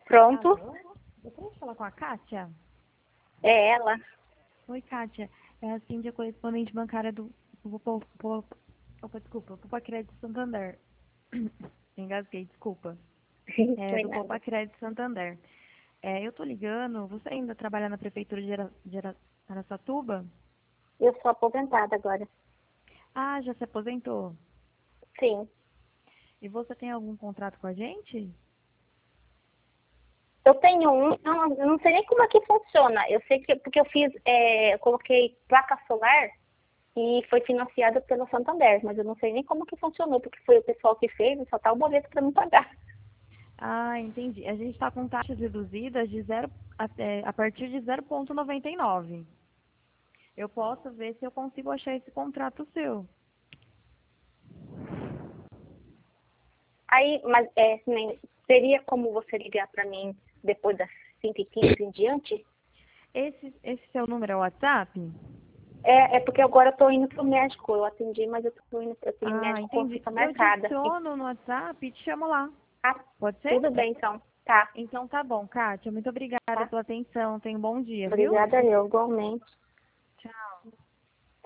Pronto? Alô? Gostaria de falar com a Kátia? É ela. Oi, Kátia. É a Cíndia, correspondente bancária do Poupa Crédito Santander. Engasguei, desculpa. É, Foi do nada. Poupa Crédito Santander. Eu tô ligando, você ainda trabalha na prefeitura de Araçatuba? Eu sou aposentada agora. Ah, já se aposentou? Sim. E você tem algum contrato com a gente? Eu tenho um, não, eu não sei nem como é que funciona. Eu sei que porque eu fiz, eu coloquei placa solar e foi financiada pelo Santander, mas eu não sei nem como que funcionou, porque foi o pessoal que fez e só tá o boleto para me pagar. Ah, entendi. A gente está com taxas reduzidas de a partir de 0,99. Eu posso ver se eu consigo achar esse contrato seu. Aí, mas seria como você ligar para mim depois das 5h15 em diante? Esse seu número é o WhatsApp? É porque agora eu tô indo pro médico. Eu atendi, mas eu tenho Ah, médico entendi. consulta Eu te marcada. adiciono no WhatsApp e te chamo lá. Tá, Pode ser? tudo bem então. Tá, Então tá bom, Kátia. Muito obrigada tá. pela atenção. Tenha um bom dia, viu? Obrigada eu, igualmente.